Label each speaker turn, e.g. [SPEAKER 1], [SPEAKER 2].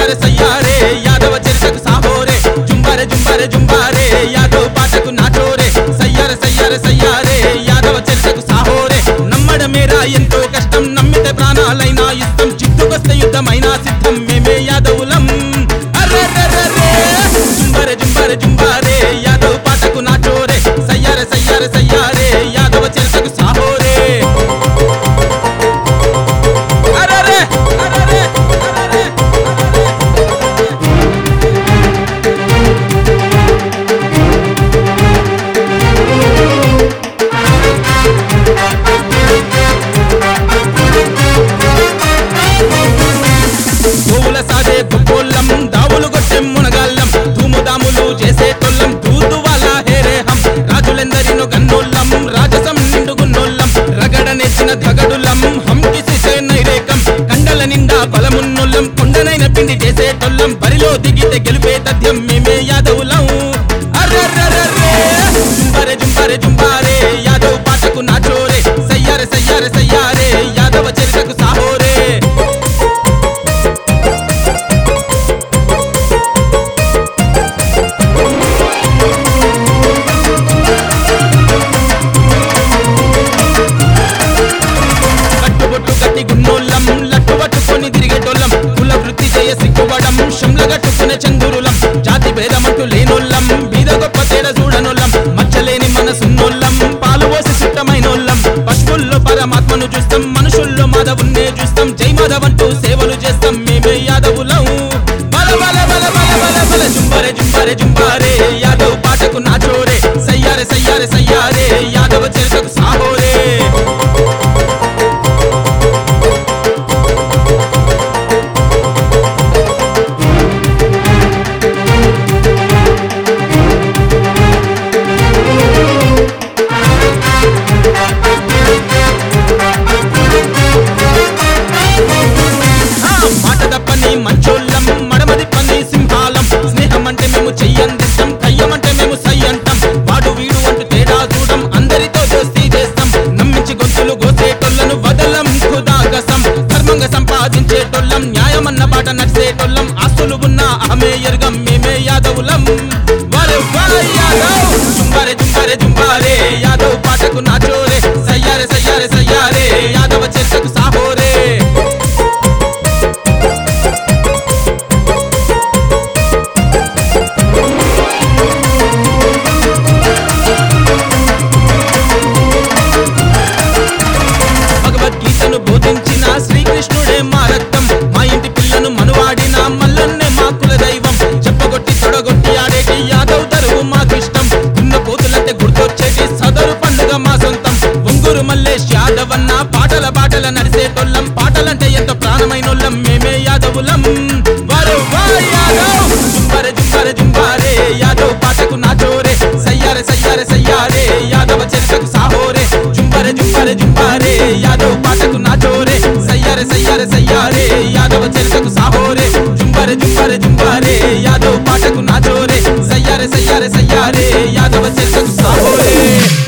[SPEAKER 1] సయ్యారే సయ్యారే యాదవ చరితకు సాహోరే జుంబారే జుంబారే జుంబారే యాదవ్ పాటకు నాచోరే సయ్యారే సయ్యారే సయ్యారే యాదవ చరితకు సాహోరే నమ్మడమేరా ఎంతో కష్టం నమ్మితే ప్రాణాలైనా ఇష్టం చిత్తుకొస్తే యుద్ధమైనా సిద్ధం మేమే యాదవులం అర్రర్రర్రే జుంబారే జుంబారే జుంబారే యాదవ్ పాటకు నాచోరే సయ్యారే సయ్యారే సయ్యారే యాదవ చరితకు సాహోరే అరరే అరరే అరరే గోవుల సాదే గొప్పోళ్ళం దావులు కొట్టే మునగాళ్ళం ధూముదాములు చేసే తొల్లం దూదువాల హేరేహం రాజులెందరినో గన్నోళ్ళం రాజసం నిండుగున్నోళ్ళం రగడ నెచ్చిన ధగడులం హంకి సిసే నైరేకం కండల నిండా బలమున్నోళ్ళం కొండనైన పిండి చేసే తొల్లం బరిలో దిగితే గెలిపే తథ్యం మేమే యాదవులం అర్రర్రర్రే జుంబారే జుంబారే జుంబారే యాదవ్ పాటకు నాచోరే సయ్యారే సయ్యారే సయ్యారే యాదవ చరితకు సాహోరే గున్నోళ్ళం లట్టు పట్టుకొని తిరిగేటోళ్ళం కుల వృత్తి చేయ సిగ్గుపడం శంల గట్టుకునే చందురులం జాతి భేదమంటూ లేనోళ్ళం బీద గొప్ప తేడ చూడనోళ్ళం మచ్చలేని మనసున్నోళ్ళం పాలు పోసి సుట్టమైనోళ్ళం పశువుల్లో పరమాత్మను చూస్తాం మనుషుల్లో మాధవున్నే చూస్తాం జై మాధవంటూ సేవలు చేస్తాం మేమే యాదవులం బల బల బల బల బల బల జుంబారే జుంబారే జుంబారే యాదవ్ పాటకు నాచోరే సయ్యారే సయ్యారే సయ్యారే యాదవ చరితకు సాహోరే మాట తప్పని మంచోళ్ళం మడమది పని సింహాలం స్నేహం అంటే మేము చెయ్యందిస్తాం కయ్యమంటే మేము సై అంటాం వాడు వీడు అంటూ తేడా చూడం అందరితో దోస్తీ చేస్తాం నమ్మించి గొంతులు గోసేటోళ్ళను వదలం ఖుదాగసం ధర్మంగా సంపాదించేటోళ్ళం న్యాయమన్న బాట నడిసేటోళ్ళం ఆస్తులు ఉన్న అహమే ఎరుగం మేమే యాదవులం వారే యాదవ్ జుంబారే జుంబారే జుంబారే యాదవ్ పాటకు నాచోరే సయ్యారే సయ్యారే సయ్యారే యాదవ చరితకు సాహోరే భగవద్గీతను బోధించిన శ్రీకృష్ణుడే మా రక్తం మా ఇంటి పిల్లను మనువాడిన మల్లన్నే మా కుల దైవం చెప్పగొట్టి తొడగొట్టి ఆడేటి యాదవ్ దరువు మాకిష్టం ఉన్న కోతులంటే గుర్తొచ్చేటి సదరు పండుగ మా సొంతం ఉంగురు మల్లేష్ యాదవ్ అన్న పాటల బాటల నడిసేటోళ్ళం పాటలంటే ఎంత ప్రాణమైనోళ్ళం మేమే యాదవులం వారు యాదవ్ జుంబారే జుంబారే జుంబారే యాదవ్ పాటకు నాచోరే సయ్యారే సయ్యారే సయ్యారే యాదవ చరితకు సాహోరే జుంబారే జుంబారే జుంబారే యాదవ్ పాటకు నాచోరే సయ్యారే సయ్యారే సయ్యారే యాదవ చరితకు సాహోరే జుంబారే జుంబారే జుంబారే యాదవ్ పాటకు నాచోరే సయ్యారే సయ్యారే సయ్యారే యాదవ చరితకు సాహోరే